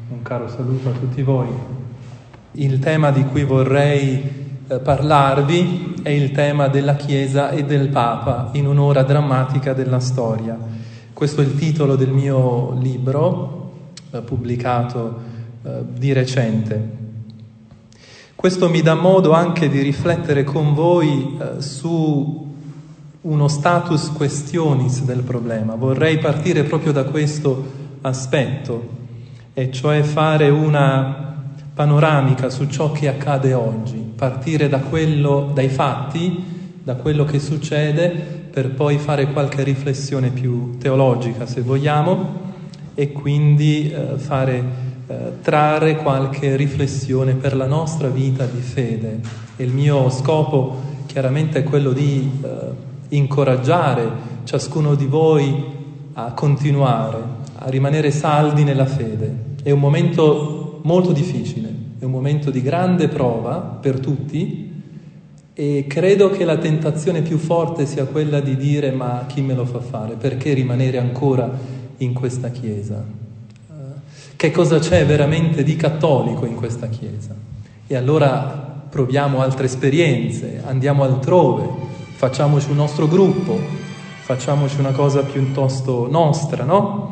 Un caro saluto a tutti voi. Il tema di cui vorrei parlarvi è il tema della Chiesa e del Papa in un'ora drammatica della storia. Questo è il titolo del mio libro, pubblicato di recente. Questo mi dà modo anche di riflettere con voi su uno status questionis del problema. Vorrei partire proprio da questo aspetto, e cioè fare una panoramica su ciò che accade oggi, partire dai fatti, da quello che succede, per poi fare qualche riflessione più teologica, se vogliamo, e quindi trarre qualche riflessione per la nostra vita di fede. E il mio scopo chiaramente è quello di incoraggiare ciascuno di voi a continuare, a rimanere saldi nella fede. È un momento molto difficile, è un momento di grande prova per tutti, e credo che la tentazione più forte sia quella di dire: ma chi me lo fa fare? Perché rimanere ancora in questa Chiesa? Che cosa c'è veramente di cattolico in questa Chiesa? E allora proviamo altre esperienze, andiamo altrove, facciamoci un nostro gruppo, facciamoci una cosa piuttosto nostra, no?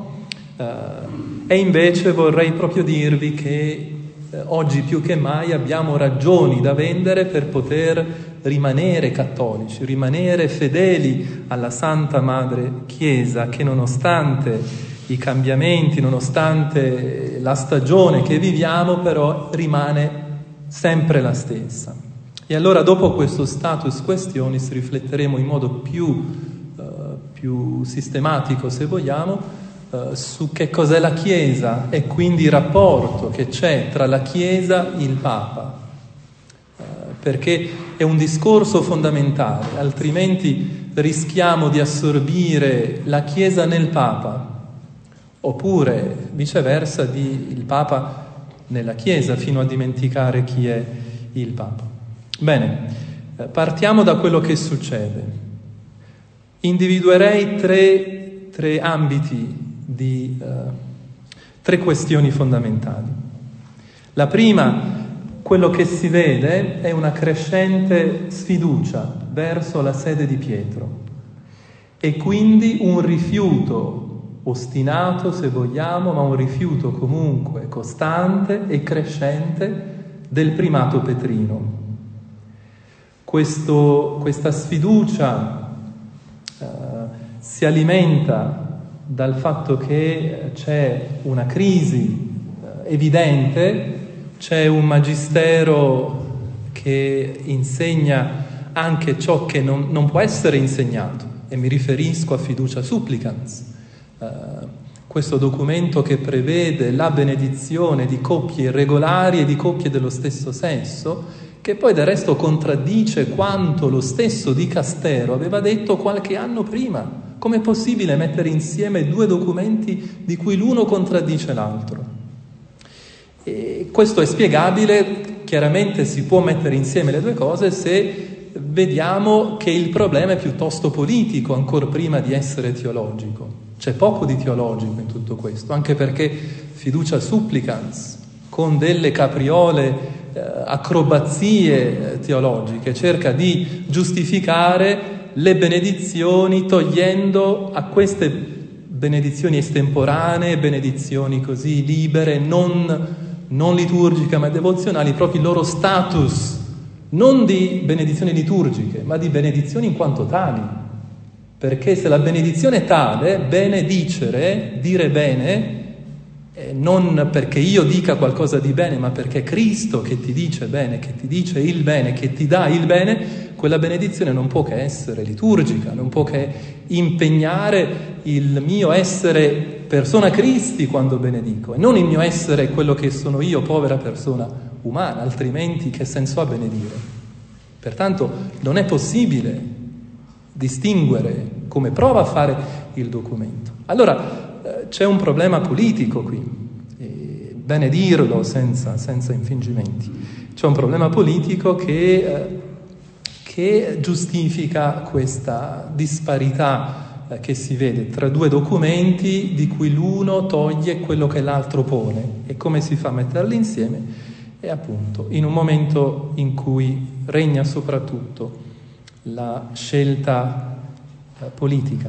E invece vorrei proprio dirvi che oggi più che mai abbiamo ragioni da vendere per poter rimanere cattolici, rimanere fedeli alla Santa Madre Chiesa, che nonostante i cambiamenti, nonostante la stagione che viviamo, però rimane sempre la stessa. E allora, dopo questo status questionis, rifletteremo in modo più sistematico, se vogliamo, su che cos'è la Chiesa e quindi il rapporto che c'è tra la Chiesa e il Papa, perché è un discorso fondamentale, altrimenti rischiamo di assorbire la Chiesa nel Papa, oppure viceversa il Papa nella Chiesa, fino a dimenticare chi è il Papa. Bene, partiamo da quello che succede. Individuerei tre ambiti tre questioni fondamentali. La prima, quello che si vede, è una crescente sfiducia verso la sede di Pietro e quindi un rifiuto ostinato, se vogliamo, ma un rifiuto comunque costante e crescente del primato petrino. Questa sfiducia si alimenta dal fatto che c'è una crisi evidente, c'è un magistero che insegna anche ciò che non può essere insegnato, e mi riferisco a Fiducia Supplicans, questo documento che prevede la benedizione di coppie irregolari e di coppie dello stesso sesso, che poi del resto contraddice quanto lo stesso dicastero aveva detto qualche anno prima. Com'è possibile mettere insieme due documenti di cui l'uno contraddice l'altro? E questo è spiegabile, chiaramente si può mettere insieme le due cose se vediamo che il problema è piuttosto politico, ancor prima di essere teologico. C'è poco di teologico in tutto questo, anche perché Fiducia Supplicans, con delle capriole acrobazie teologiche, cerca di giustificare le benedizioni togliendo a queste benedizioni estemporanee, benedizioni così libere, non liturgiche ma devozionali, proprio il loro status, non di benedizioni liturgiche, ma di benedizioni in quanto tali. Perché se la benedizione è tale, benedicere, dire bene, non perché io dica qualcosa di bene, ma perché è Cristo che ti dice bene, che ti dice il bene, che ti dà il bene, quella benedizione non può che essere liturgica, non può che impegnare il mio essere persona Cristi quando benedico, e non il mio essere quello che sono io, povera persona umana, altrimenti che senso ha benedire? Pertanto non è possibile distinguere, come prova a fare il documento. Allora, c'è un problema politico qui, bene dirlo senza infingimenti. C'è un problema politico che giustifica questa disparità che si vede tra due documenti di cui l'uno toglie quello che l'altro pone. E come si fa a metterli insieme? È appunto in un momento in cui regna soprattutto la scelta politica,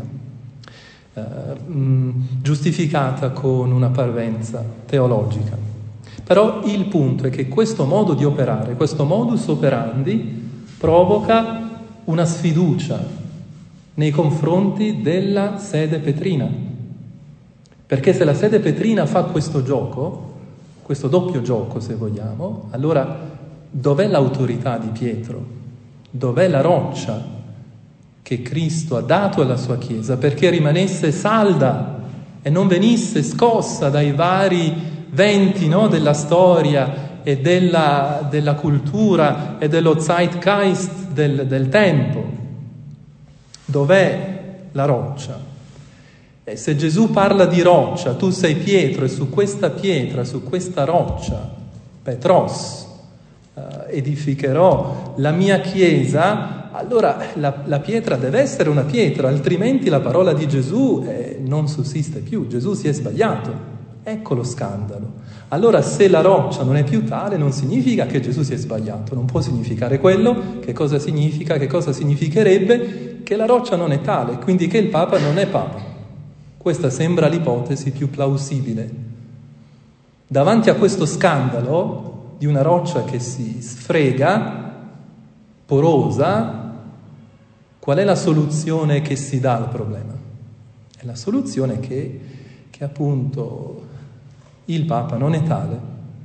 giustificata con una parvenza teologica. Però il punto è che questo modo di operare, questo modus operandi, provoca una sfiducia nei confronti della sede petrina. Perché se la sede petrina fa questo gioco, questo doppio gioco se vogliamo, allora dov'è l'autorità di Pietro? Dov'è la roccia che Cristo ha dato alla sua Chiesa perché rimanesse salda e non venisse scossa dai vari venti, no, della storia e della cultura e dello zeitgeist del tempo? Dov'è la roccia? E se Gesù parla di roccia, tu sei Pietro e su questa pietra, su questa roccia, Petros, edificherò la mia Chiesa, allora la pietra deve essere una pietra, altrimenti la parola di Gesù non sussiste più. Gesù si è sbagliato. Ecco lo scandalo. Allora se la roccia non è più tale, non significa che Gesù si è sbagliato, non può significare quello. Che cosa significa? Che cosa significherebbe? Che la roccia non è tale, quindi che il Papa non è Papa. Questa sembra l'ipotesi più plausibile. Davanti a questo scandalo di una roccia che si sfrega, porosa, qual è la soluzione che si dà al problema? È la soluzione che appunto il Papa non è tale.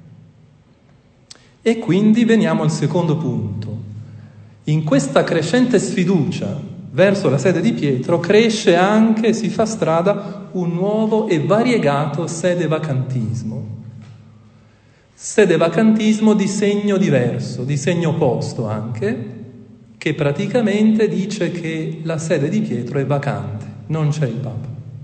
E quindi veniamo al secondo punto. In questa crescente sfiducia verso la sede di Pietro cresce anche, si fa strada, un nuovo e variegato sedevacantismo. Sedevacantismo di segno diverso, di segno opposto anche, che praticamente dice che la sede di Pietro è vacante, non c'è il Papa.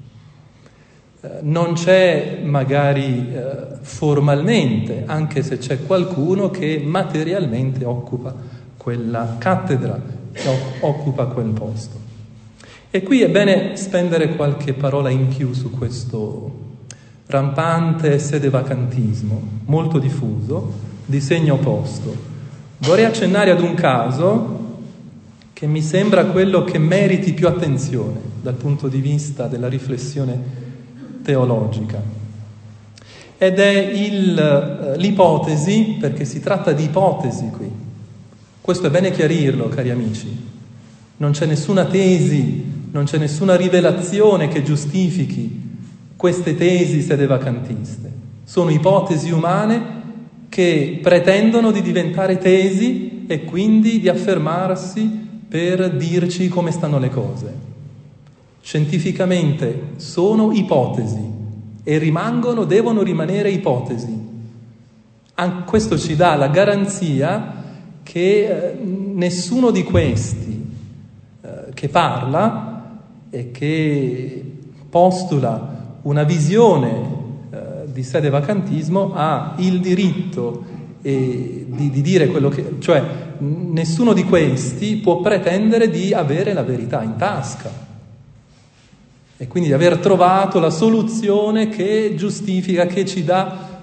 Non c'è magari formalmente, anche se c'è qualcuno che materialmente occupa quella cattedra, che occupa quel posto. E qui è bene spendere qualche parola in più su questo rampante sedevacantismo, molto diffuso, di segno opposto. Vorrei accennare ad un caso che mi sembra quello che meriti più attenzione dal punto di vista della riflessione teologica. Ed è l'ipotesi, perché si tratta di ipotesi qui. Questo è bene chiarirlo, cari amici. Non c'è nessuna tesi, non c'è nessuna rivelazione che giustifichi queste tesi sedevacantiste. Sono ipotesi umane che pretendono di diventare tesi e quindi di affermarsi per dirci come stanno le cose. Scientificamente sono ipotesi e devono rimanere ipotesi. Questo ci dà la garanzia che nessuno di questi che parla e che postula una visione di sedevacantismo ha il diritto di dire quello che... cioè nessuno di questi può pretendere di avere la verità in tasca e quindi di aver trovato la soluzione che giustifica, che ci dà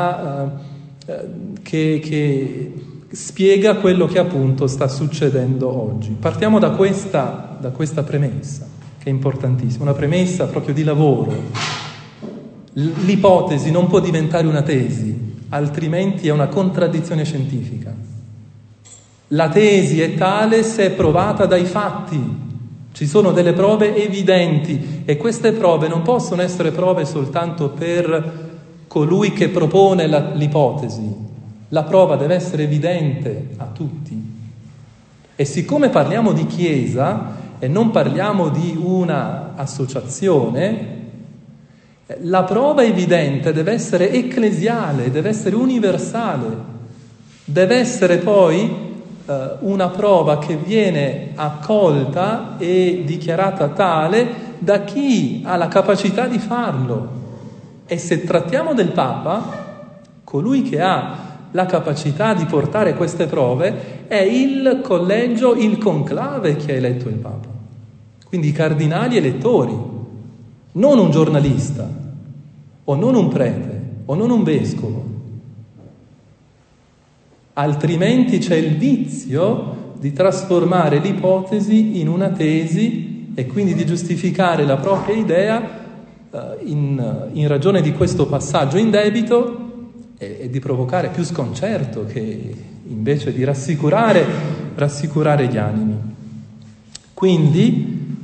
che spiega quello che appunto sta succedendo oggi. Partiamo da questa premessa, che è importantissima, una premessa proprio di lavoro. L'ipotesi non può diventare una tesi, altrimenti è una contraddizione scientifica. La tesi è tale se è provata dai fatti. Ci sono delle prove evidenti e queste prove non possono essere prove soltanto per colui che propone l'ipotesi. La prova deve essere evidente a tutti. E siccome parliamo di Chiesa e non parliamo di una associazione, la prova evidente deve essere ecclesiale, deve essere universale, deve essere poi una prova che viene accolta e dichiarata tale da chi ha la capacità di farlo. E se trattiamo del Papa, colui che ha la capacità di portare queste prove è il collegio, il conclave che ha eletto il Papa. quindi i cardinali elettori, non un giornalista, o non un prete, o non un vescovo. Altrimenti c'è il vizio di trasformare l'ipotesi in una tesi e quindi di giustificare la propria idea in ragione di questo passaggio indebito e di provocare più sconcerto che invece di rassicurare gli animi. Quindi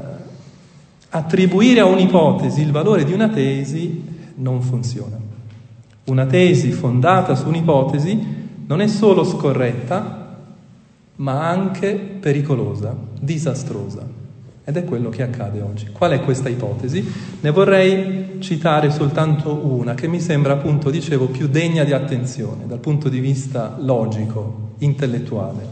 attribuire a un'ipotesi il valore di una tesi non funziona. Una tesi fondata su un'ipotesi non è solo scorretta, ma anche pericolosa, disastrosa. Ed è quello che accade oggi. Qual è questa ipotesi? Ne vorrei citare soltanto una, che mi sembra, appunto, dicevo, più degna di attenzione dal punto di vista logico, intellettuale.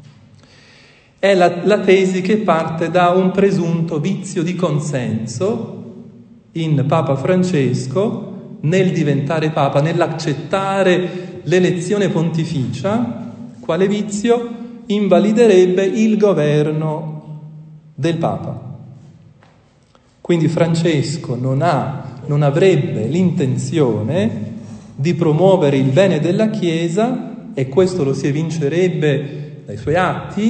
È la tesi che parte da un presunto vizio di consenso in Papa Francesco nel diventare Papa, nell'accettare l'elezione pontificia. Quale vizio? Invaliderebbe il governo del Papa. Quindi Francesco non avrebbe l'intenzione di promuovere il bene della Chiesa, e questo lo si evincerebbe dai suoi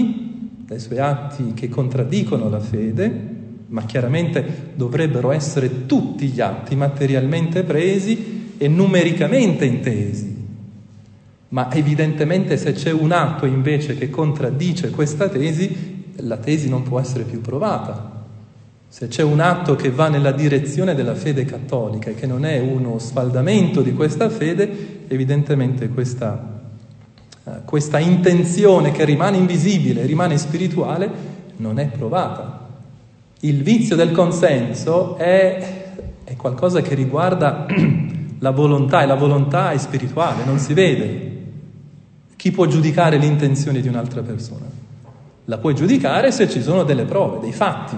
atti che contraddicono la fede, ma chiaramente dovrebbero essere tutti gli atti materialmente presi e numericamente intesi. Ma evidentemente se c'è un atto invece che contraddice questa tesi, la tesi non può essere più provata. Se c'è un atto che va nella direzione della fede cattolica e che non è uno sfaldamento di questa fede, evidentemente questa intenzione che rimane invisibile, rimane spirituale, non è provata. Il vizio del consenso è qualcosa che riguarda la volontà, e la volontà è spirituale, non si vede. Chi può giudicare l'intenzione di un'altra persona? La puoi giudicare se ci sono delle prove, dei fatti.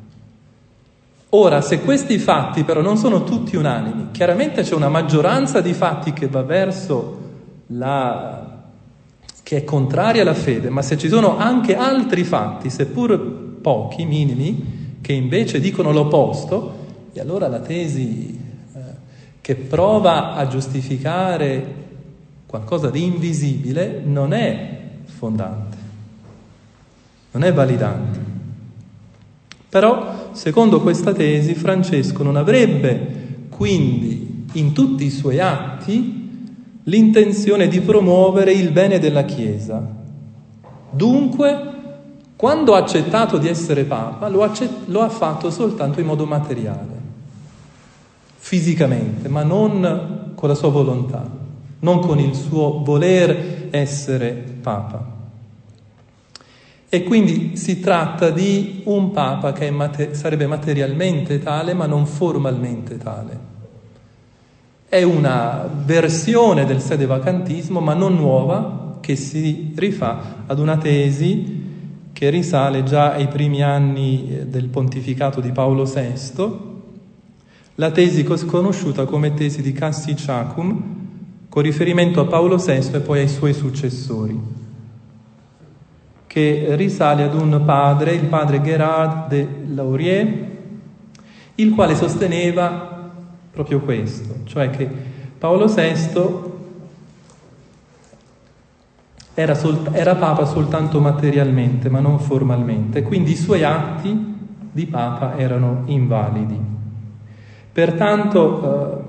Ora, se questi fatti però non sono tutti unanimi, chiaramente c'è una maggioranza di fatti che va verso che è contraria alla fede, ma se ci sono anche altri fatti, seppur pochi, minimi, che invece dicono l'opposto, e allora la tesi che prova a giustificare qualcosa di invisibile non è fondante, non è validante. Però, secondo questa tesi, Francesco non avrebbe quindi in tutti i suoi atti l'intenzione di promuovere il bene della Chiesa. Dunque, quando ha accettato di essere Papa, lo ha fatto soltanto in modo materiale, fisicamente, ma non con la sua volontà, non con il suo voler essere Papa. E quindi si tratta di un Papa che sarebbe materialmente tale, ma non formalmente tale. È una versione del sedevacantismo, ma non nuova, che si rifà ad una tesi che risale già ai primi anni del pontificato di Paolo VI, la tesi conosciuta come tesi di Cassiciacum, con riferimento a Paolo VI e poi ai suoi successori, che risale ad un padre, il padre Gérard de Laurier, il quale sosteneva proprio questo, cioè che Paolo VI era Papa soltanto materialmente, ma non formalmente, quindi i suoi atti di Papa erano invalidi. Pertanto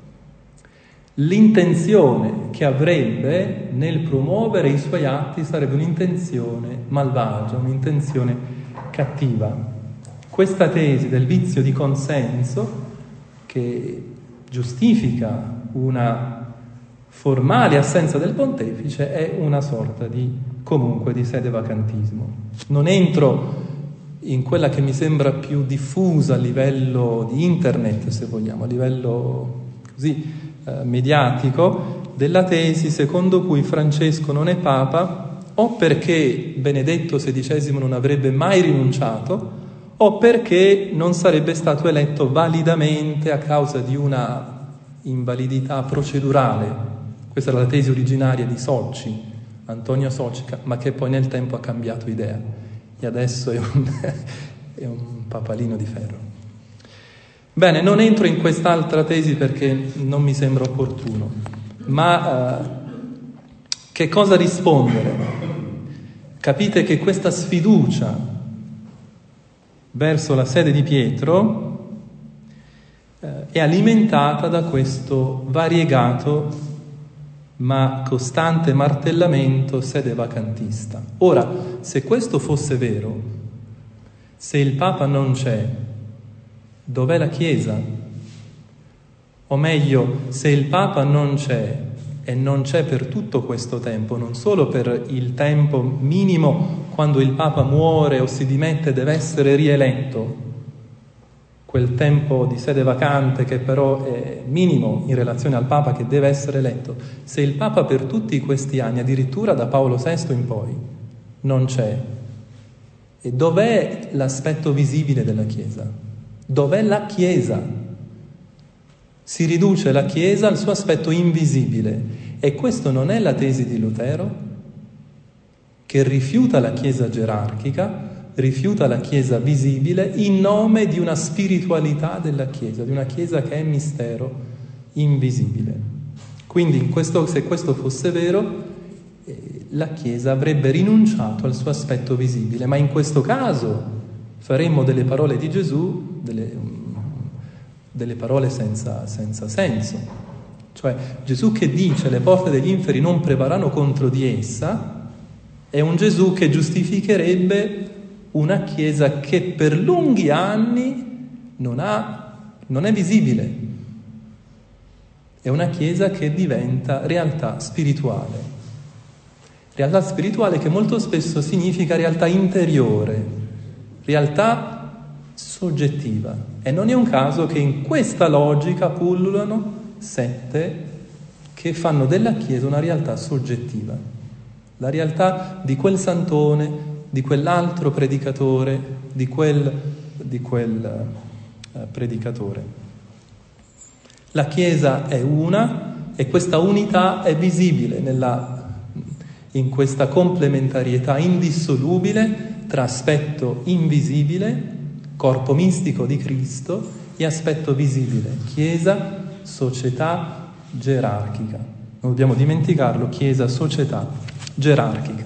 l'intenzione che avrebbe nel promuovere i suoi atti sarebbe un'intenzione malvagia, un'intenzione cattiva. Questa tesi del vizio di consenso, che giustifica una formale assenza del pontefice, è una sorta di sedevacantismo. Non entro in quella che mi sembra più diffusa a livello di internet, se vogliamo, a livello così mediatico, della tesi secondo cui Francesco non è Papa o perché Benedetto XVI non avrebbe mai rinunciato o perché non sarebbe stato eletto validamente a causa di una invalidità procedurale. Questa era la tesi originaria di Socci, Antonio Socci, ma che poi nel tempo ha cambiato idea e adesso è un papalino di ferro. Bene, non entro in quest'altra tesi perché non mi sembra opportuno, ma che cosa rispondere? Capite che questa sfiducia verso la sede di Pietro è alimentata da questo variegato ma costante martellamento sedevacantista. Ora, se questo fosse vero, se il Papa non c'è, dov'è la Chiesa? O meglio, se il Papa non c'è e non c'è per tutto questo tempo, non solo per il tempo minimo quando il Papa muore o si dimette e deve essere rieletto, quel tempo di sede vacante che però è minimo in relazione al Papa che deve essere eletto, se il Papa per tutti questi anni, addirittura da Paolo VI in poi, non c'è, e dov'è l'aspetto visibile della Chiesa? Dov'è la Chiesa? Si riduce la Chiesa al suo aspetto invisibile, e questo non è la tesi di Lutero, che rifiuta la Chiesa gerarchica, rifiuta la Chiesa visibile in nome di una spiritualità della Chiesa, di una Chiesa che è mistero invisibile. Quindi se questo fosse vero, la Chiesa avrebbe rinunciato al suo aspetto visibile, ma in questo caso faremmo delle parole di Gesù, delle parole senza senso. Cioè Gesù che dice le porte degli inferi non prevarranno contro di essa è un Gesù che giustificherebbe una Chiesa che per lunghi anni non è visibile. È una Chiesa che diventa realtà spirituale. Realtà spirituale che molto spesso significa realtà interiore, realtà soggettiva. E non è un caso che in questa logica pullulano sette che fanno della Chiesa una realtà soggettiva. La realtà di quel santone, di quell'altro predicatore, di quel predicatore. La Chiesa è una e questa unità è visibile in questa complementarietà indissolubile tra aspetto invisibile, corpo mistico di Cristo, e aspetto visibile, Chiesa, società gerarchica. Non dobbiamo dimenticarlo, Chiesa, società gerarchica.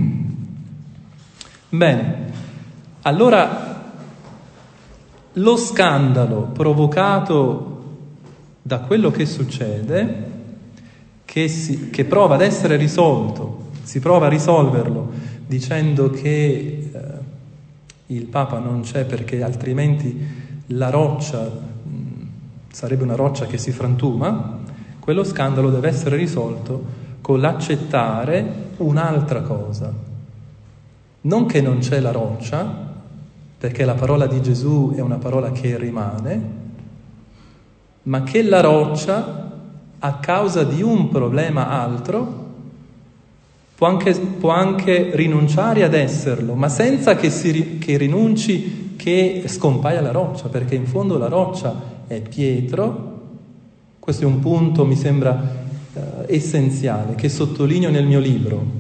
Bene, allora lo scandalo provocato da quello che succede, che prova ad essere risolto, si prova a risolverlo dicendo che il Papa non c'è perché altrimenti la roccia sarebbe una roccia che si frantuma, quello scandalo deve essere risolto con l'accettare un'altra cosa. Non che non c'è la roccia, perché la parola di Gesù è una parola che rimane, ma che la roccia, a causa di un problema altro, può anche rinunciare ad esserlo, ma senza che rinunci, che scompaia la roccia, perché in fondo la roccia è Pietro. Questo è un punto, mi sembra, essenziale, che sottolineo nel mio libro.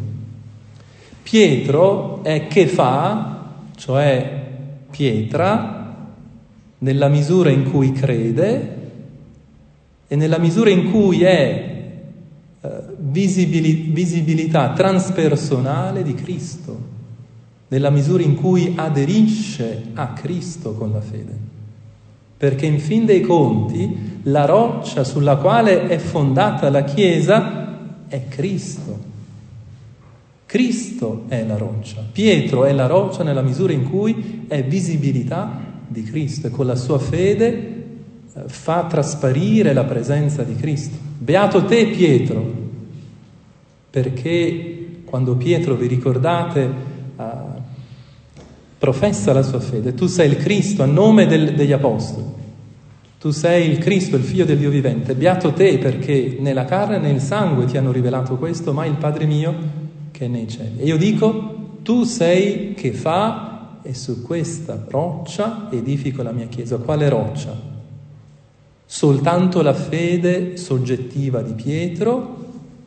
Pietro è Kefa, cioè pietra, nella misura in cui crede e nella misura in cui è visibilità transpersonale di Cristo, nella misura in cui aderisce a Cristo con la fede. Perché in fin dei conti la roccia sulla quale è fondata la Chiesa è Cristo. Cristo è la roccia, Pietro è la roccia nella misura in cui è visibilità di Cristo e con la sua fede fa trasparire la presenza di Cristo. Beato te Pietro, perché quando Pietro, vi ricordate, professa la sua fede, tu sei il Cristo a nome degli apostoli, tu sei il Cristo, il Figlio del Dio vivente, beato te perché né la carne né il sangue ti hanno rivelato questo, ma il Padre mio che è nei cieli. E io dico, tu sei Kefa e su questa roccia edifico la mia Chiesa. Quale roccia? Soltanto la fede soggettiva di Pietro?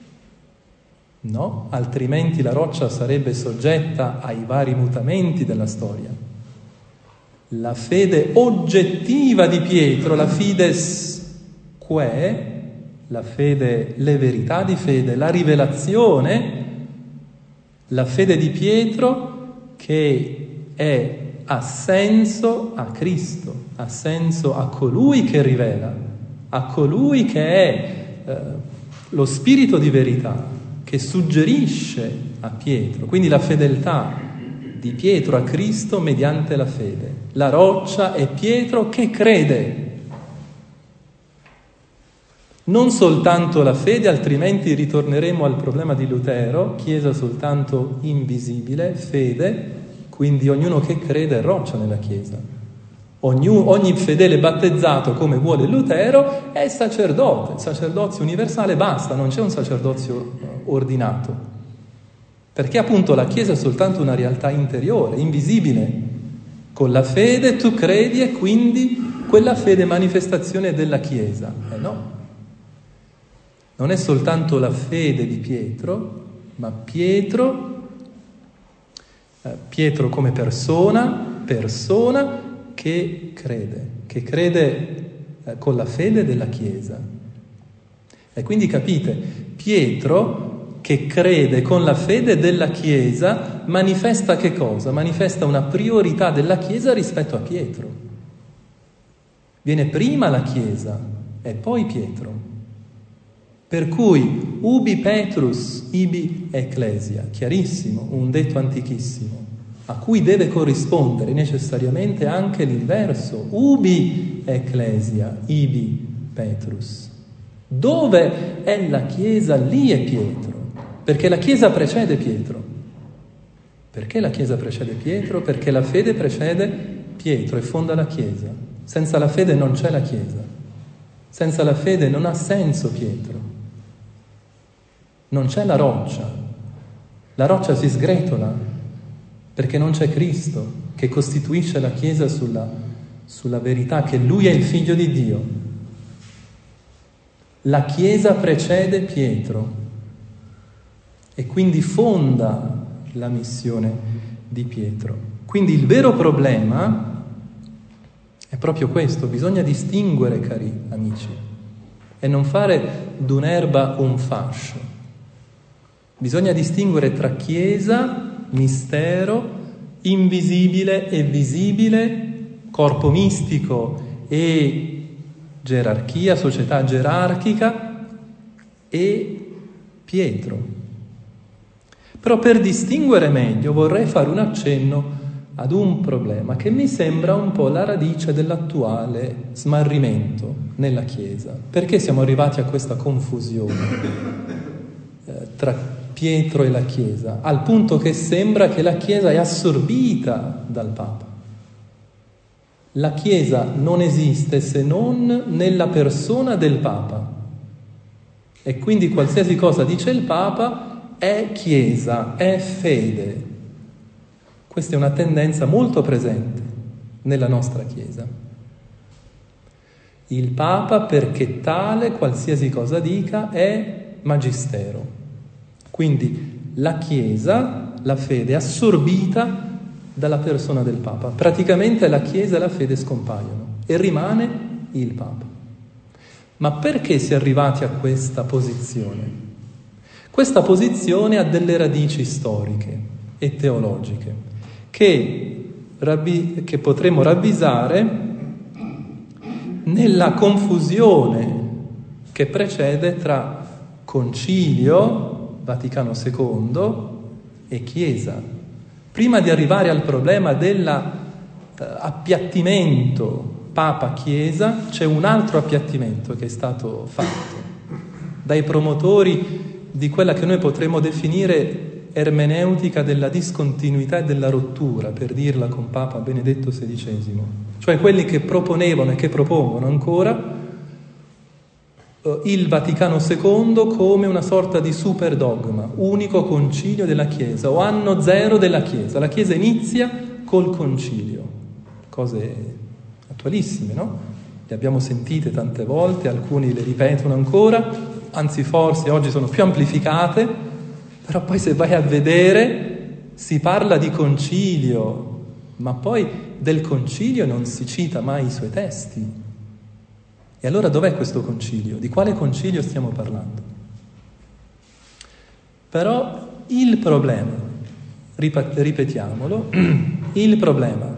No, altrimenti la roccia sarebbe soggetta ai vari mutamenti della storia. la fede oggettiva di Pietro, la fides quae, la fede, le verità di fede, la rivelazione, la fede di Pietro che è assenso a Cristo, assenso a colui che rivela, a colui che è lo spirito di verità, che suggerisce a Pietro. Quindi la fedeltà di Pietro a Cristo mediante la fede. La roccia è Pietro che crede. Non soltanto la fede, altrimenti ritorneremo al problema di Lutero, Chiesa soltanto invisibile, fede, quindi ognuno che crede è roccia nella Chiesa. Ogni fedele battezzato, come vuole Lutero, è sacerdote, sacerdozio universale, basta, non c'è un sacerdozio ordinato. Perché appunto la Chiesa è soltanto una realtà interiore, invisibile. Con la fede tu credi e quindi quella fede è manifestazione della Chiesa. No. Non è soltanto la fede di Pietro, ma Pietro come persona che crede con la fede della Chiesa. E quindi capite, Pietro che crede con la fede della Chiesa manifesta che cosa? Manifesta una priorità della Chiesa rispetto a Pietro. Viene prima la Chiesa e poi Pietro. Per cui ubi Petrus ibi ecclesia, chiarissimo, un detto antichissimo, a cui deve corrispondere necessariamente anche l'inverso, ubi ecclesia ibi Petrus. Dove è la Chiesa, lì è Pietro, perché la Chiesa precede Pietro. Perché la Chiesa precede Pietro? Perché la fede precede Pietro e fonda la Chiesa. Senza la fede non c'è la Chiesa. Senza la fede non ha senso Pietro. Non c'è la roccia si sgretola perché non c'è Cristo che costituisce la Chiesa sulla verità che Lui è il Figlio di Dio. La Chiesa precede Pietro e quindi fonda la missione di Pietro. Quindi il vero problema è proprio questo, bisogna distinguere, cari amici, e non fare d'un'erba un fascio. Bisogna distinguere tra Chiesa, mistero, invisibile e visibile, corpo mistico e gerarchia, società gerarchica e Pietro. Però per distinguere meglio vorrei fare un accenno ad un problema che mi sembra un po' la radice dell'attuale smarrimento nella Chiesa. Perché siamo arrivati a questa confusione tra Pietro e la Chiesa, al punto che sembra che la Chiesa è assorbita dal Papa. La Chiesa non esiste se non nella persona del Papa e quindi qualsiasi cosa dice il Papa è Chiesa, è fede. Questa è una tendenza molto presente nella nostra Chiesa. Il Papa, perché tale, qualsiasi cosa dica, è magistero. Quindi la Chiesa, la fede, è assorbita dalla persona del Papa. Praticamente la Chiesa e la fede scompaiono e rimane il Papa. Ma perché si è arrivati a questa posizione? Questa posizione ha delle radici storiche e teologiche che potremmo ravvisare nella confusione che precede tra Concilio Vaticano II e Chiesa. Prima di arrivare al problema dell'appiattimento Papa-Chiesa, c'è un altro appiattimento che è stato fatto dai promotori di quella che noi potremmo definire ermeneutica della discontinuità e della rottura, per dirla con Papa Benedetto XVI, cioè quelli che proponevano e che propongono ancora il Vaticano II come una sorta di super dogma, unico concilio della Chiesa o anno zero della Chiesa. La Chiesa inizia col concilio, cose attualissime, no? Le abbiamo sentite tante volte, alcuni le ripetono ancora, anzi forse oggi sono più amplificate, però poi se vai a vedere si parla di concilio ma poi del concilio non si cita mai i suoi testi. E allora dov'è questo concilio? Di quale concilio stiamo parlando? Però il problema, ripetiamolo, il problema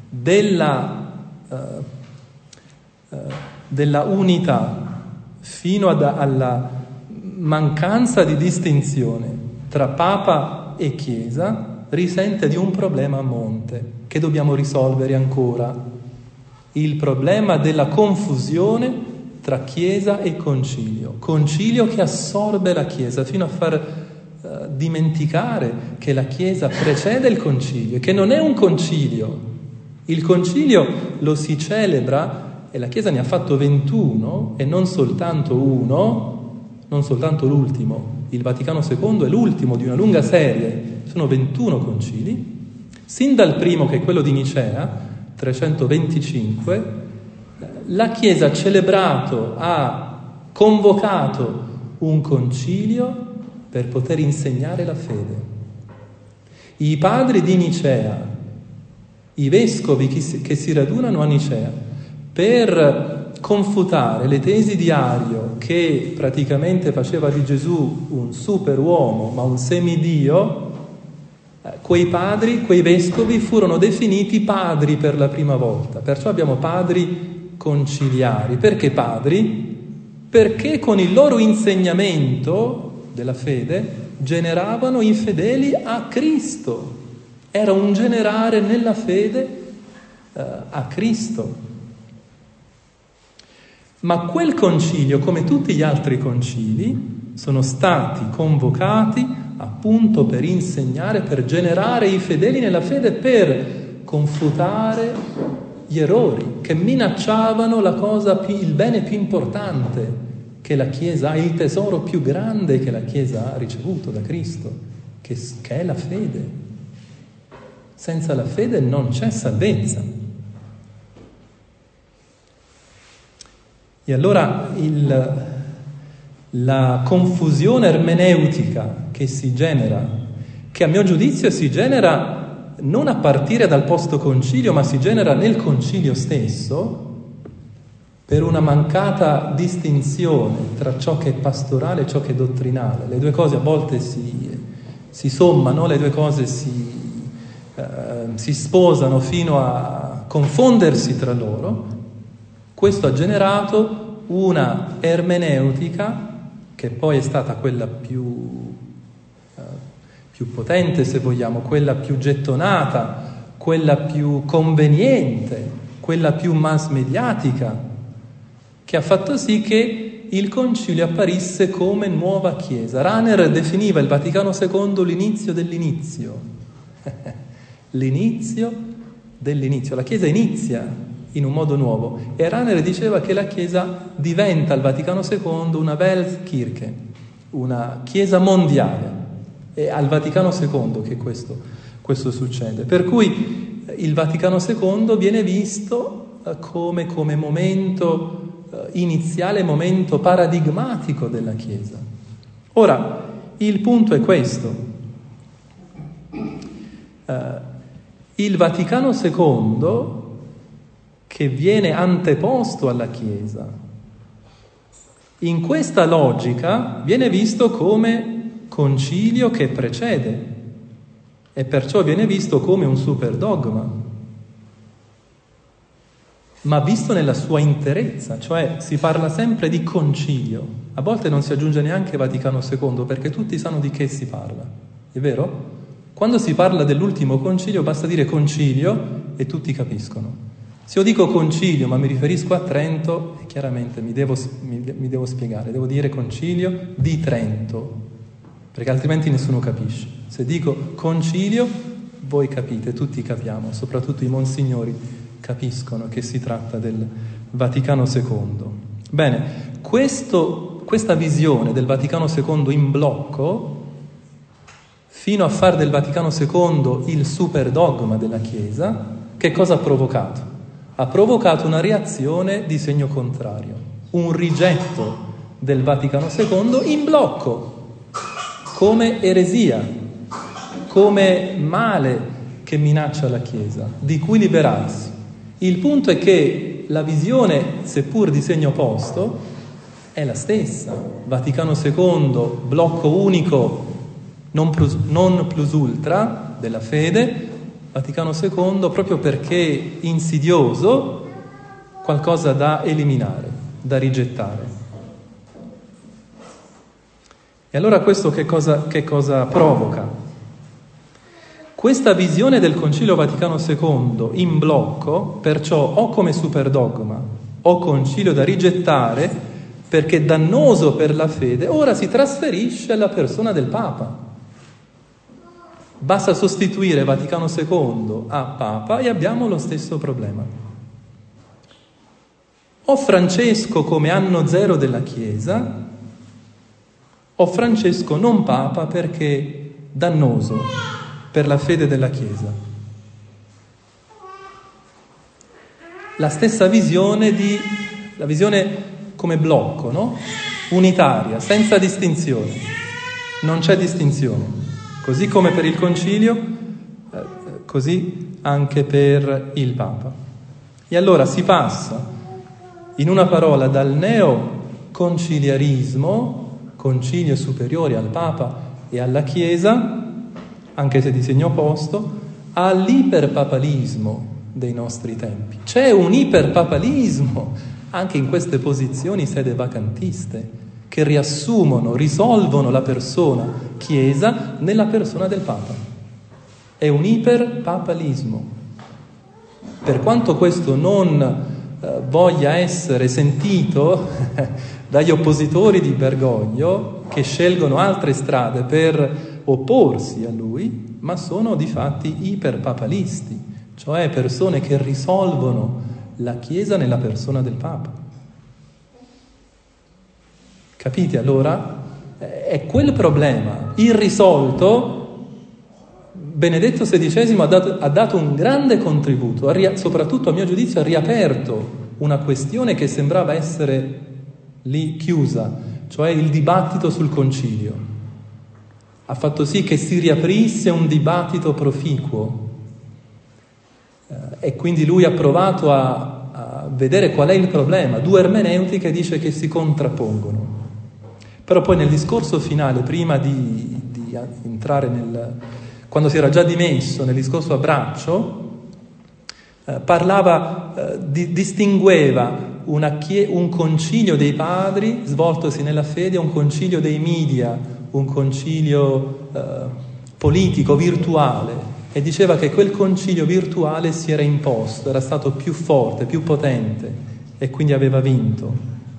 della unità fino alla mancanza di distinzione tra Papa e Chiesa risente di un problema a monte che dobbiamo risolvere ancora: il problema della confusione tra Chiesa e Concilio. Concilio che assorbe la Chiesa fino a far dimenticare che la Chiesa precede il Concilio e che non è un concilio. Il Concilio lo si celebra, e la Chiesa ne ha fatto 21 e non soltanto uno, non soltanto l'ultimo. Il Vaticano II è l'ultimo di una lunga serie, sono 21 concili. Sin dal primo, che è quello di Nicea, 325, la Chiesa ha celebrato, ha convocato un concilio per poter insegnare la fede. I padri di Nicea, i vescovi che si radunano a Nicea per confutare le tesi di Ario, che praticamente faceva di Gesù un superuomo ma un semidio, quei padri, quei vescovi furono definiti padri per la prima volta. Perciò abbiamo padri conciliari. Perché padri? Perché con il loro insegnamento della fede generavano i fedeli a Cristo. Era un generare nella fede a Cristo. Ma quel concilio, come tutti gli altri concili, sono stati convocati appunto per insegnare, per generare i fedeli nella fede, per confutare gli errori che minacciavano la cosa il bene più importante che la Chiesa ha, il tesoro più grande che la Chiesa ha ricevuto da Cristo, che è la fede. Senza la fede non c'è salvezza. E allora la confusione ermeneutica che si genera, che a mio giudizio si genera non a partire dal post-concilio, ma si genera nel concilio stesso, per una mancata distinzione tra ciò che è pastorale e ciò che è dottrinale. Le due cose a volte si sommano, le due cose si sposano fino a confondersi tra loro. Questo ha generato una ermeneutica che poi è stata quella più potente, se vogliamo, quella più gettonata, quella più conveniente, quella più mass mediatica, che ha fatto sì che il concilio apparisse come nuova Chiesa. Rahner definiva il Vaticano II l'inizio dell'inizio. L'inizio dell'inizio. La Chiesa inizia in un modo nuovo. E Rahner diceva che la Chiesa diventa al Vaticano II una Weltkirche, una Chiesa mondiale. È al Vaticano II che questo succede. Per cui il Vaticano II viene visto come momento iniziale, momento paradigmatico della Chiesa. Ora, il punto è questo. Il Vaticano II, che viene anteposto alla Chiesa, in questa logica viene visto come concilio che precede e perciò viene visto come un superdogma, ma visto nella sua interezza, cioè si parla sempre di concilio. A volte non si aggiunge neanche Vaticano II, perché tutti sanno di che si parla. È vero? Quando si parla dell'ultimo concilio basta dire concilio e tutti capiscono. Se io dico concilio ma mi riferisco a Trento, chiaramente mi devo spiegare, devo dire concilio di Trento, perché altrimenti nessuno capisce. Se dico concilio, voi capite, tutti capiamo, soprattutto i monsignori capiscono che si tratta del Vaticano II. Bene, questa visione del Vaticano II in blocco, fino a far del Vaticano II il superdogma della Chiesa, che cosa ha provocato? Ha provocato una reazione di segno contrario, un rigetto del Vaticano II in blocco, come eresia, come male che minaccia la Chiesa, di cui liberarsi. Il punto è che la visione, seppur di segno opposto, è la stessa. Vaticano II, blocco unico, non plus ultra della fede, Vaticano II proprio perché insidioso, qualcosa da eliminare, da rigettare. E allora questo che cosa provoca? Questa visione del Concilio Vaticano II in blocco, perciò o come superdogma o concilio da rigettare, perché dannoso per la fede, ora si trasferisce alla persona del Papa. Basta sostituire Vaticano II a Papa e abbiamo lo stesso problema. O Francesco come anno zero della Chiesa, o Francesco non Papa perché dannoso per la fede della Chiesa. La stessa visione la visione come blocco, no? Unitaria, senza distinzione. Non c'è distinzione. Così come per il Concilio, così anche per il Papa. E allora si passa, in una parola, dal neoconciliarismo, concilio superiore al Papa e alla Chiesa, anche se di segno opposto, all'iperpapalismo dei nostri tempi. C'è un iperpapalismo anche in queste posizioni sedevacantiste che riassumono, risolvono la persona Chiesa nella persona del Papa. È un iperpapalismo. Per quanto questo non voglia essere sentito dagli oppositori di Bergoglio, che scelgono altre strade per opporsi a lui, ma sono di fatti iperpapalisti, cioè persone che risolvono la Chiesa nella persona del Papa. Capite allora? È quel problema irrisolto. Benedetto XVI ha dato un grande contributo, soprattutto a mio giudizio ha riaperto una questione che sembrava essere lì chiusa, cioè il dibattito sul concilio. Ha fatto sì che si riaprisse un dibattito proficuo e quindi lui ha provato a vedere qual è il problema. Due ermeneutiche dice che si contrappongono. Però poi nel discorso finale, prima di entrare quando si era già dimesso nel discorso a braccio, distingueva un concilio dei padri svoltosi nella fede, un concilio dei media, un concilio politico, virtuale, e diceva che quel concilio virtuale si era imposto, era stato più forte, più potente e quindi aveva vinto.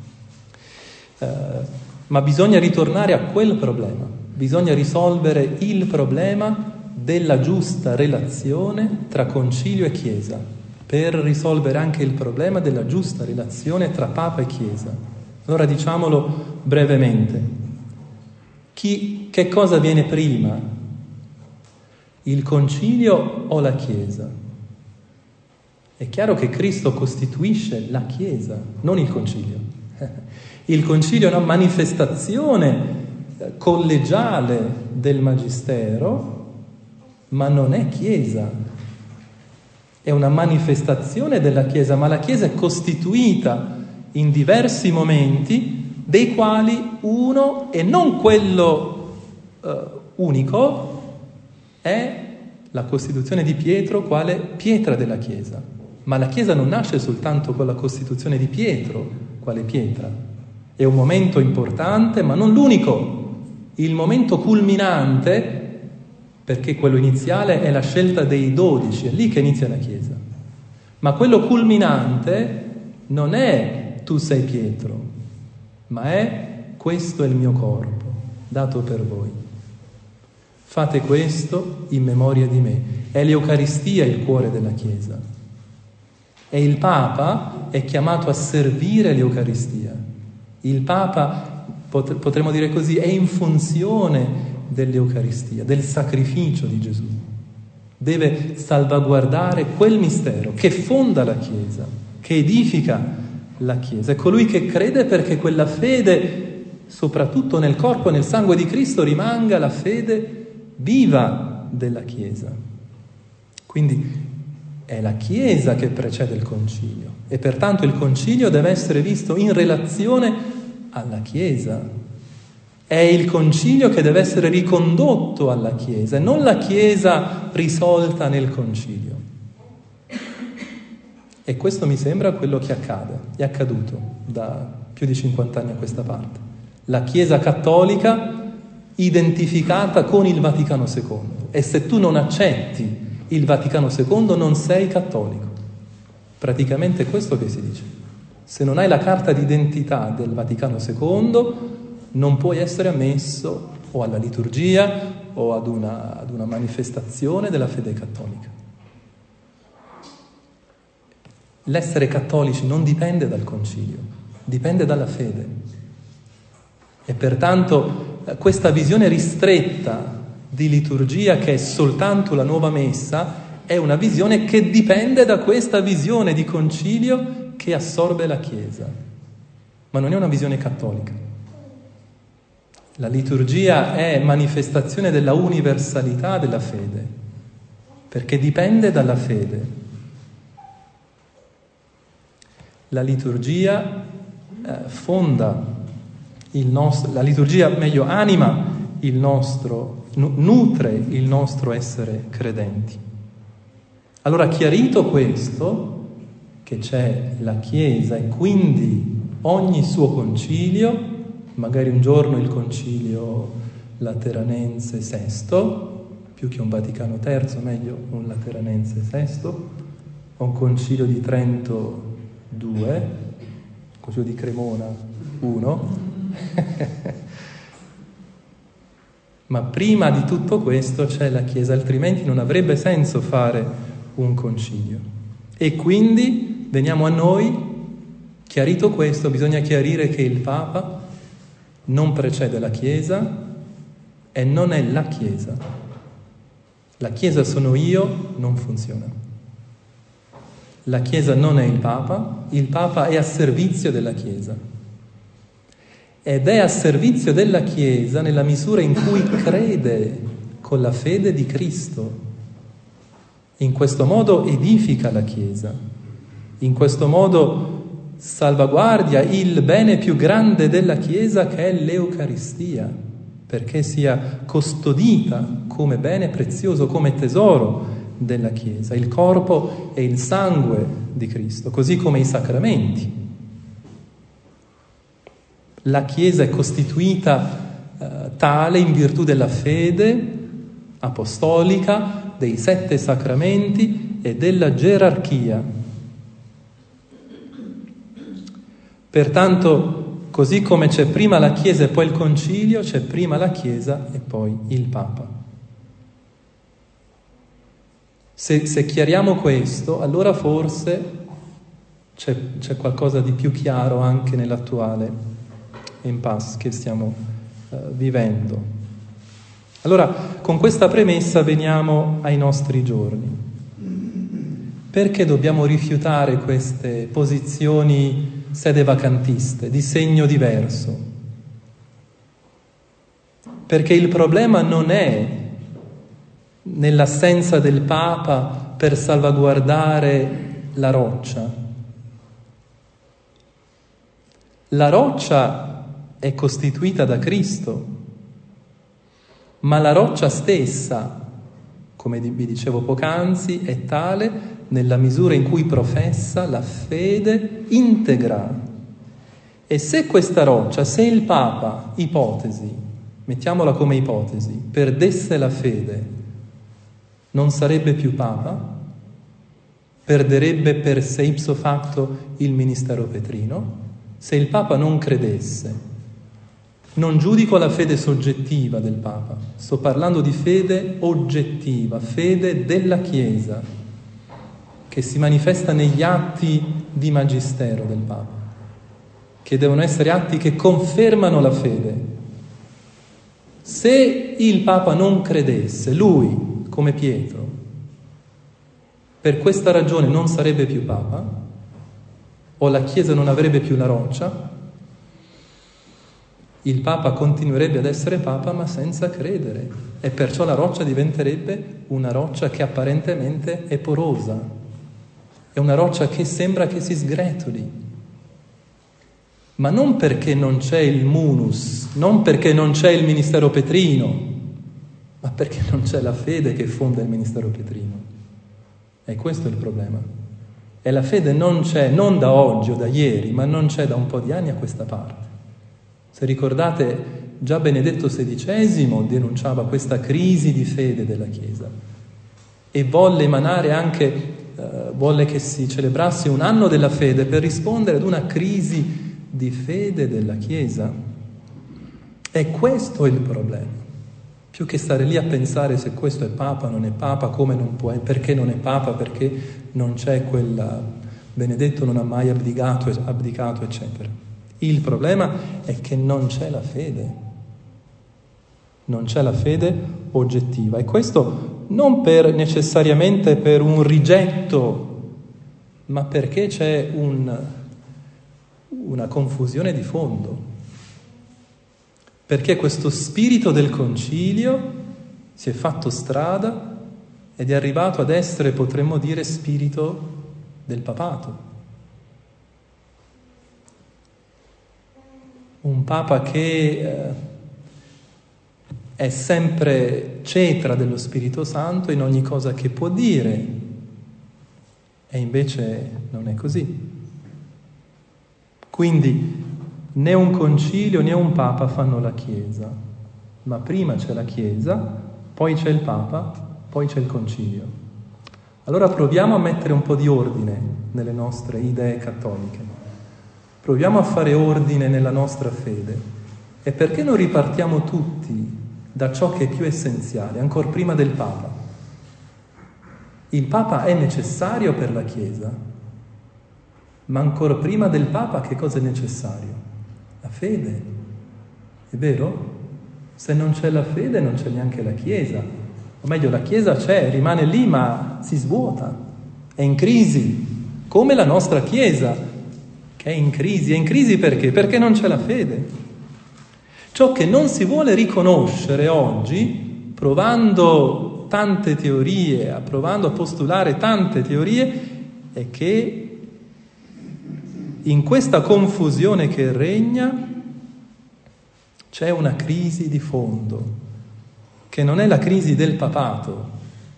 Ma bisogna ritornare a quel problema, bisogna risolvere il problema della giusta relazione tra concilio e Chiesa, per risolvere anche il problema della giusta relazione tra Papa e Chiesa. Allora diciamolo brevemente. Che cosa viene prima? Il concilio o la Chiesa? È chiaro che Cristo costituisce la Chiesa, non il concilio. Il concilio è una manifestazione collegiale del Magistero, ma non è Chiesa. È una manifestazione della Chiesa, ma la Chiesa è costituita in diversi momenti, dei quali uno, e non quello unico, è la costituzione di Pietro quale pietra della Chiesa. Ma la Chiesa non nasce soltanto con la costituzione di Pietro quale pietra. È un momento importante, ma non l'unico. Il momento culminante, perché quello iniziale è la scelta dei 12, è lì che inizia la Chiesa. Ma quello culminante non è tu sei Pietro, ma è questo è il mio corpo, dato per voi. Fate questo in memoria di me. È l'Eucaristia il cuore della Chiesa. E il Papa è chiamato a servire l'Eucaristia. Il Papa, potremmo dire così, è in funzione dell'Eucaristia, del sacrificio di Gesù. Deve salvaguardare quel mistero che fonda la Chiesa, che edifica la Chiesa. È colui che crede perché quella fede, soprattutto nel corpo e nel sangue di Cristo, rimanga la fede viva della Chiesa. Quindi è la Chiesa che precede il concilio e pertanto il concilio deve essere visto in relazione alla Chiesa. È il concilio che deve essere ricondotto alla Chiesa e non la Chiesa risolta nel concilio. E questo mi sembra quello che accade, è accaduto da più di 50 anni a questa parte. La Chiesa cattolica identificata con il Vaticano II. E se tu non accetti il Vaticano II non sei cattolico. Praticamente è questo che si dice. Se non hai la carta d'identità del Vaticano II non puoi essere ammesso o alla liturgia o ad una manifestazione della fede cattolica. L'essere cattolici non dipende dal concilio, dipende dalla fede. E pertanto questa visione ristretta di liturgia che è soltanto la nuova messa è una visione che dipende da questa visione di concilio che assorbe la Chiesa, ma non è una visione cattolica. La liturgia è manifestazione della universalità della fede, perché dipende dalla fede. La liturgia anima il nostro, nutre il nostro essere credenti. Allora, chiarito questo, che c'è la Chiesa e quindi ogni suo concilio, magari un giorno il concilio lateranense VI, più che un Vaticano III, meglio un lateranense VI, o un concilio di Trento II, concilio di Cremona I. Ma prima di tutto questo c'è la Chiesa, altrimenti non avrebbe senso fare un concilio. E quindi veniamo a noi, chiarito questo, bisogna chiarire che il Papa non precede la Chiesa e non è la Chiesa. La Chiesa sono io, non funziona. La Chiesa non è il Papa è a servizio della Chiesa. Ed è a servizio della Chiesa nella misura in cui crede con la fede di Cristo. In questo modo edifica la Chiesa. In questo modo salvaguardia il bene più grande della Chiesa che è l'Eucaristia, perché sia custodita come bene prezioso, come tesoro della Chiesa, il corpo e il sangue di Cristo, così come i sacramenti. La Chiesa è costituita tale in virtù della fede apostolica, dei 7 sacramenti e della gerarchia. Pertanto, così come c'è prima la Chiesa e poi il Concilio, c'è prima la Chiesa e poi il Papa. Se chiariamo questo, allora forse c'è qualcosa di più chiaro anche nell'attuale impasse che stiamo vivendo. Allora, con questa premessa veniamo ai nostri giorni. Perché dobbiamo rifiutare queste posizioni sedevacantiste, di segno diverso? Perché il problema non è nell'assenza del Papa per salvaguardare la roccia. La roccia è costituita da Cristo, ma la roccia stessa, come vi dicevo poc'anzi, è tale nella misura in cui professa la fede integra. E se questa roccia, se il Papa, ipotesi, mettiamola come ipotesi, perdesse la fede, non sarebbe più Papa? Perderebbe per se ipso facto il ministero petrino? Se il Papa non credesse, non giudico la fede soggettiva del Papa, sto parlando di fede oggettiva, fede della Chiesa, che si manifesta negli atti di magistero del Papa, che devono essere atti che confermano la fede. Se il Papa non credesse, lui, come Pietro, per questa ragione non sarebbe più Papa, o la Chiesa non avrebbe più la roccia, Il Papa continuerebbe ad essere Papa ma senza credere, e perciò la roccia diventerebbe una roccia che apparentemente è porosa, è una roccia che sembra che si sgretoli, ma non perché non c'è il munus, non perché non c'è il ministero petrino, ma perché non c'è la fede che fonda il ministero petrino. E questo è il problema. E la fede non c'è, non da oggi o da ieri, ma non c'è da un po' di anni a questa parte. Se ricordate, già Benedetto XVI denunciava questa crisi di fede della Chiesa e volle emanare anche, volle che si celebrasse un anno della fede per rispondere ad una crisi di fede della Chiesa. E questo è il problema. Più che stare lì a pensare se questo è Papa, non è Papa, come non può, perché non è Papa, perché non c'è quel Benedetto non ha mai abdicato, eccetera. Il problema è che non c'è la fede. Non c'è la fede oggettiva. E questo non necessariamente per un rigetto, ma perché c'è una confusione di fondo. Perché questo spirito del concilio si è fatto strada ed è arrivato ad essere, potremmo dire, spirito del papato. Un Papa che è sempre cetra dello Spirito Santo in ogni cosa che può dire, e invece non è così. Quindi né un concilio né un Papa fanno la Chiesa, ma prima c'è la Chiesa, poi c'è il Papa, poi c'è il concilio. Allora proviamo a mettere un po' di ordine nelle nostre idee cattoliche. Proviamo a fare ordine nella nostra fede. E perché non ripartiamo tutti da ciò che è più essenziale, ancora prima del Papa? Il Papa è necessario per la Chiesa, ma ancora prima del Papa che cosa è necessario? La fede. È vero? Se non c'è la fede non c'è neanche la Chiesa. O meglio, la Chiesa c'è, rimane lì, ma si svuota. È in crisi, come la nostra Chiesa, che è in crisi perché? Perché non c'è la fede. Ciò che non si vuole riconoscere oggi, provando tante teorie, provando a postulare tante teorie, è che in questa confusione che regna c'è una crisi di fondo, che non è la crisi del papato,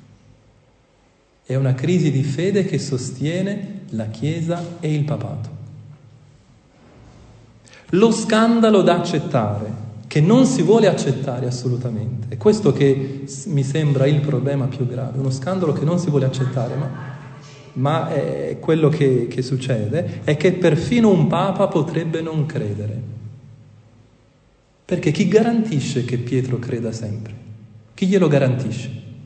è una crisi di fede che sostiene la Chiesa e il papato. Lo scandalo da accettare, che non si vuole accettare assolutamente. È questo che mi sembra il problema più grave, uno scandalo che non si vuole accettare, ma è quello che succede, è che perfino un Papa potrebbe non credere. Perché chi garantisce che Pietro creda sempre? Chi glielo garantisce?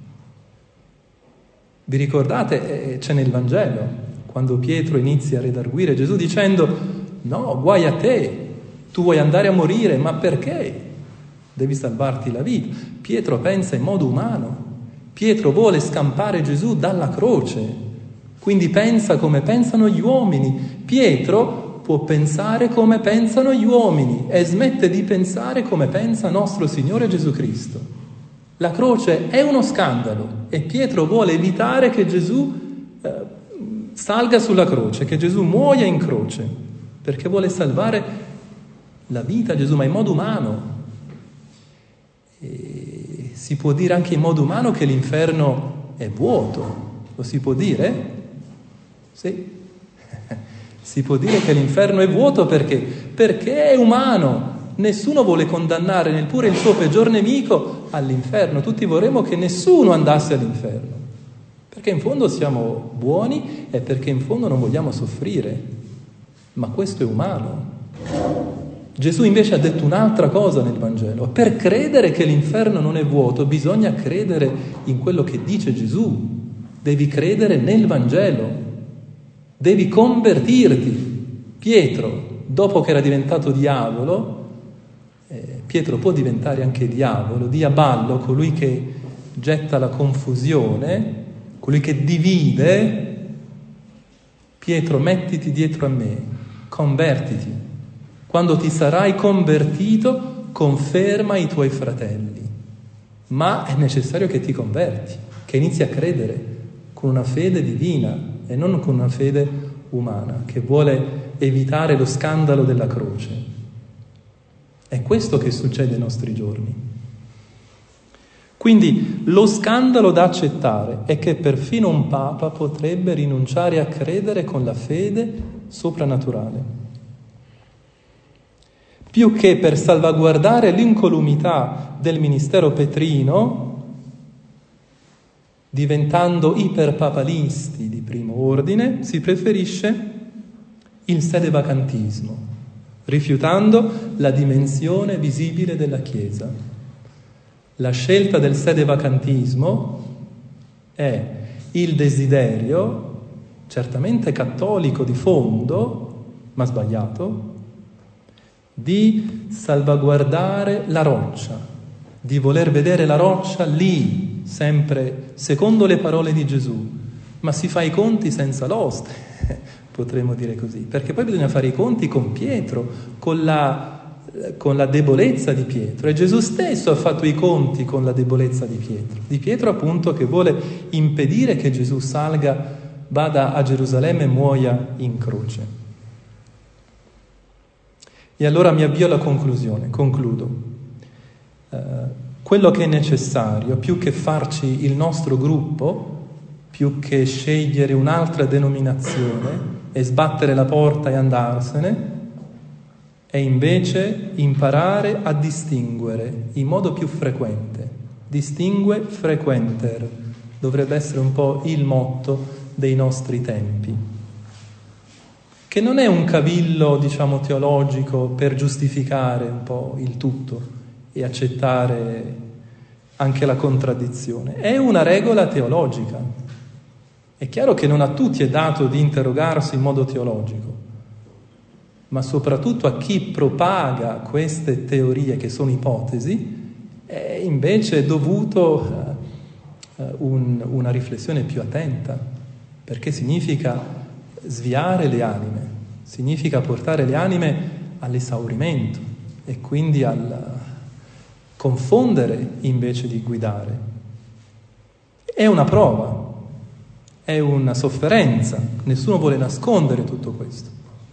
Vi ricordate? C'è nel Vangelo, quando Pietro inizia a redarguire Gesù dicendo: no, guai a te, tu vuoi andare a morire, ma perché? Devi salvarti la vita. Pietro pensa in modo umano. Pietro vuole scampare Gesù dalla croce, quindi pensa come pensano gli uomini. Pietro può pensare come pensano gli uomini e smette di pensare come pensa nostro Signore Gesù Cristo. La croce è uno scandalo e Pietro vuole evitare che Gesù salga sulla croce, che Gesù muoia in croce, perché vuole salvare la vita a Gesù, ma in modo umano. E si può dire anche in modo umano che l'inferno è vuoto. Lo si può dire? Sì. Si può dire che l'inferno è vuoto perché? Perché è umano. Nessuno vuole condannare neppure il suo peggior nemico all'inferno. Tutti vorremmo che nessuno andasse all'inferno. Perché in fondo siamo buoni e perché in fondo non vogliamo soffrire. Ma questo è umano. Gesù invece ha detto un'altra cosa nel Vangelo. Per credere che l'inferno non è vuoto bisogna credere in quello che dice Gesù. Devi credere nel Vangelo. Devi convertirti. Pietro, dopo che era diventato diavolo, Pietro può diventare anche diavolo, diaballo, colui che getta la confusione, colui che divide. Pietro, mettiti dietro a me, convertiti. Quando ti sarai convertito, conferma i tuoi fratelli. Ma è necessario che ti converti, che inizi a credere con una fede divina e non con una fede umana, che vuole evitare lo scandalo della croce. È questo che succede ai nostri giorni. Quindi lo scandalo da accettare è che perfino un papa potrebbe rinunciare a credere con la fede soprannaturale. Più che per salvaguardare l'incolumità del ministero petrino, diventando iperpapalisti di primo ordine, si preferisce il sedevacantismo, rifiutando la dimensione visibile della Chiesa. La scelta del sedevacantismo è il desiderio, certamente cattolico di fondo, ma sbagliato, di salvaguardare la roccia, di voler vedere la roccia lì, sempre secondo le parole di Gesù, ma si fa i conti senza l'oste, potremmo dire così, perché poi bisogna fare i conti con Pietro, con la debolezza di Pietro, e Gesù stesso ha fatto i conti con la debolezza di Pietro appunto, che vuole impedire che Gesù salga, vada a Gerusalemme e muoia in croce. E allora mi avvio alla conclusione, concludo. Quello che è necessario, più che farci il nostro gruppo, più che scegliere un'altra denominazione e sbattere la porta e andarsene, è invece imparare a distinguere in modo più frequente. Distingue frequenter dovrebbe essere un po' il motto dei nostri tempi, che non è un cavillo, diciamo, teologico per giustificare un po' il tutto e accettare anche la contraddizione. È una regola teologica. È chiaro che non a tutti è dato di interrogarsi in modo teologico, ma soprattutto a chi propaga queste teorie che sono ipotesi è invece dovuto una riflessione più attenta, perché significa sviare le anime, significa portare le anime all'esaurimento e quindi al confondere invece di guidare. È una prova, è una sofferenza, nessuno vuole nascondere tutto questo,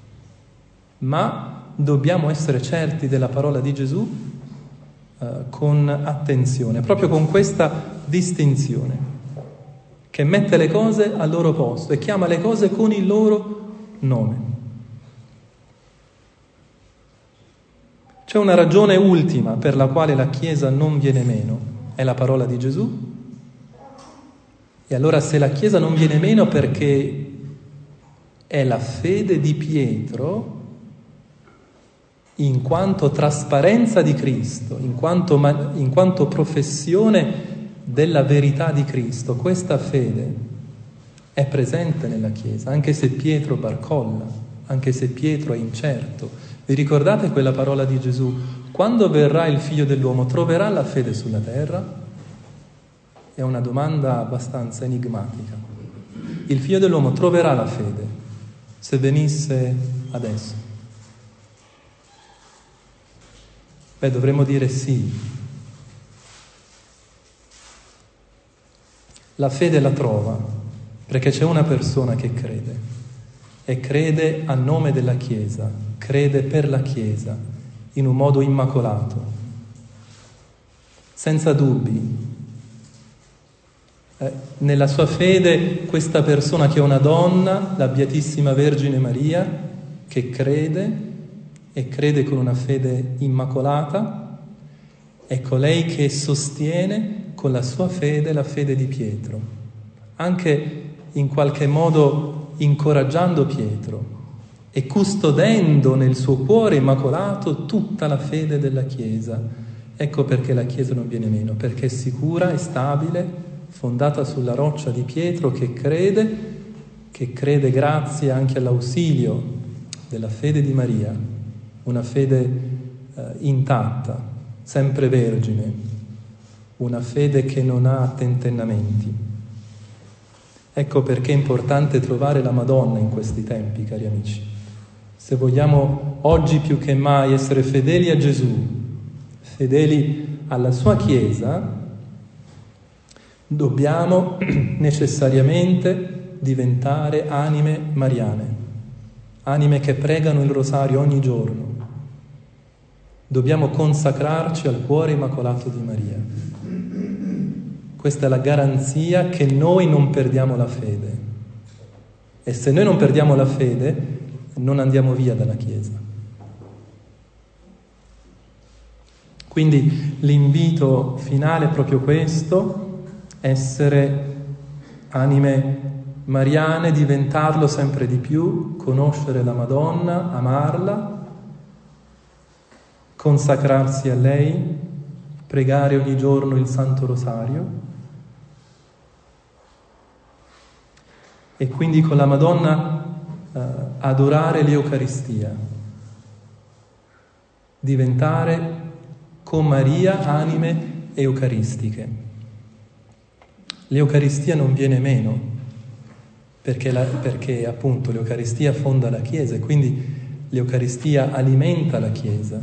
ma dobbiamo essere certi della parola di Gesù con attenzione, proprio con questa distinzione, che mette le cose al loro posto e chiama le cose con il loro nome. C'è una ragione ultima per la quale la Chiesa non viene meno, è la parola di Gesù. E allora se la Chiesa non viene meno perché è la fede di Pietro, in quanto trasparenza di Cristo, in quanto professione della verità di Cristo, questa fede è presente nella Chiesa, anche se Pietro barcolla, anche se Pietro è incerto. Vi ricordate quella parola di Gesù? Quando verrà il Figlio dell'uomo, troverà la fede sulla terra? È una domanda abbastanza enigmatica. Il Figlio dell'uomo troverà la fede se venisse adesso? Beh, dovremmo dire sì. La fede la trova perché c'è una persona che crede e crede a nome della Chiesa, crede per la Chiesa in un modo immacolato, senza dubbi. Nella sua fede questa persona che è una donna, la Beatissima Vergine Maria, che crede e crede con una fede immacolata, è colei che sostiene con la sua fede la fede di Pietro, anche in qualche modo incoraggiando Pietro e custodendo nel suo cuore immacolato tutta la fede della Chiesa. Ecco perché la Chiesa non viene meno, perché è sicura e stabile, fondata sulla roccia di Pietro che crede grazie anche all'ausilio della fede di Maria, una fede intatta, sempre vergine, una fede che non ha tentennamenti. Ecco perché è importante trovare la Madonna in questi tempi, cari amici. Se vogliamo oggi più che mai essere fedeli a Gesù, fedeli alla sua Chiesa, dobbiamo necessariamente diventare anime mariane, anime che pregano il rosario ogni giorno. Dobbiamo consacrarci al cuore immacolato di Maria. Questa è la garanzia che noi non perdiamo la fede. E se noi non perdiamo la fede, non andiamo via dalla Chiesa. Quindi l'invito finale è proprio questo: essere anime mariane, diventarlo sempre di più, conoscere la Madonna, amarla, consacrarsi a lei, pregare ogni giorno il Santo Rosario e quindi con la Madonna adorare l'Eucaristia, diventare con Maria anime eucaristiche. L'Eucaristia non viene meno, perché appunto l'Eucaristia fonda la Chiesa e quindi l'Eucaristia alimenta la Chiesa.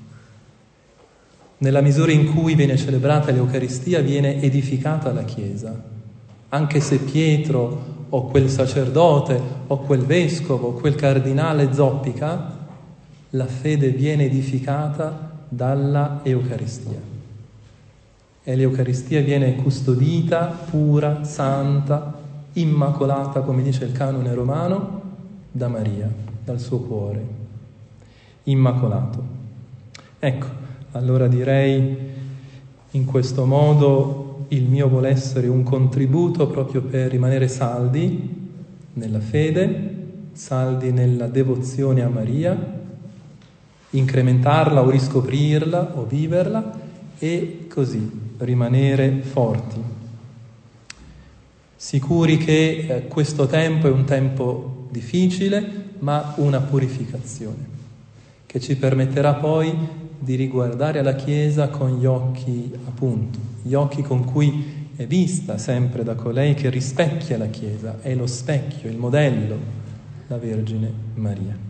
Nella misura in cui viene celebrata l'Eucaristia viene edificata la Chiesa, anche se Pietro o quel sacerdote o quel vescovo o quel cardinale zoppica, la fede viene edificata dalla Eucaristia. E l'Eucaristia viene custodita, pura, santa, immacolata, come dice il canone romano, da Maria, dal suo cuore, immacolato. Ecco, allora direi in questo modo il mio vuole essere un contributo proprio per rimanere saldi nella fede, saldi nella devozione a Maria, incrementarla o riscoprirla o viverla e così rimanere forti. Sicuri che questo tempo è un tempo difficile, ma una purificazione che ci permetterà poi di riguardare alla Chiesa con gli occhi, appunto, gli occhi con cui è vista sempre da colei che rispecchia la Chiesa, è lo specchio, il modello, la Vergine Maria.